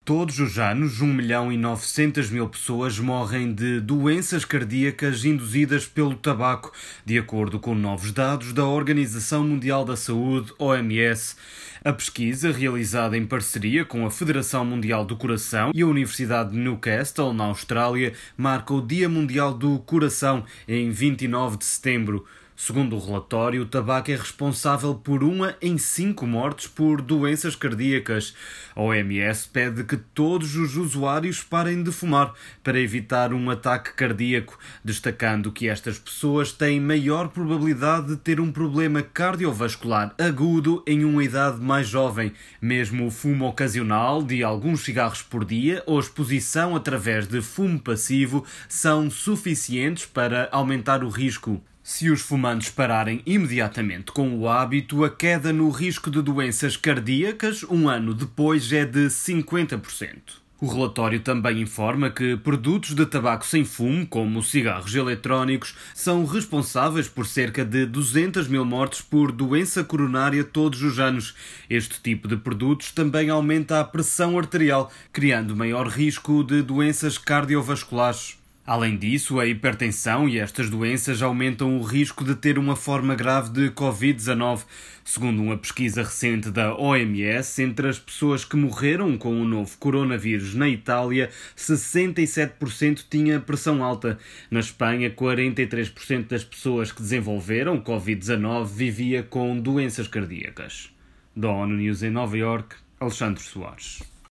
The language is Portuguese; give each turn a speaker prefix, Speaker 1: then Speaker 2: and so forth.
Speaker 1: Todos os anos, 1.900.000 pessoas morrem de doenças cardíacas induzidas pelo tabaco, de acordo com novos dados da Organização Mundial da Saúde, OMS. A pesquisa, realizada em parceria com a Federação Mundial do Coração e a Universidade de Newcastle, na Austrália, marca o Dia Mundial do Coração em 29 de setembro. Segundo o relatório, o tabaco é responsável por 1 em 5 mortes por doenças cardíacas. A OMS pede que todos os usuários parem de fumar para evitar um ataque cardíaco, destacando que estas pessoas têm maior probabilidade de ter um problema cardiovascular agudo em uma idade mais jovem. Mesmo o fumo ocasional de alguns cigarros por dia ou exposição através de fumo passivo são suficientes para aumentar o risco. Se os fumantes pararem imediatamente com o hábito, a queda no risco de doenças cardíacas um ano depois é de 50%. O relatório também informa que produtos de tabaco sem fumo, como cigarros eletrónicos, são responsáveis por cerca de 200.000 mortes por doença coronária todos os anos. Este tipo de produtos também aumenta a pressão arterial, criando maior risco de doenças cardiovasculares. Além disso, a hipertensão e estas doenças aumentam o risco de ter uma forma grave de Covid-19. Segundo uma pesquisa recente da OMS, entre as pessoas que morreram com o novo coronavírus na Itália, 67% tinha pressão alta. Na Espanha, 43% das pessoas que desenvolveram Covid-19 vivia com doenças cardíacas. Da ONU News em Nova Iorque, Alexandre Soares.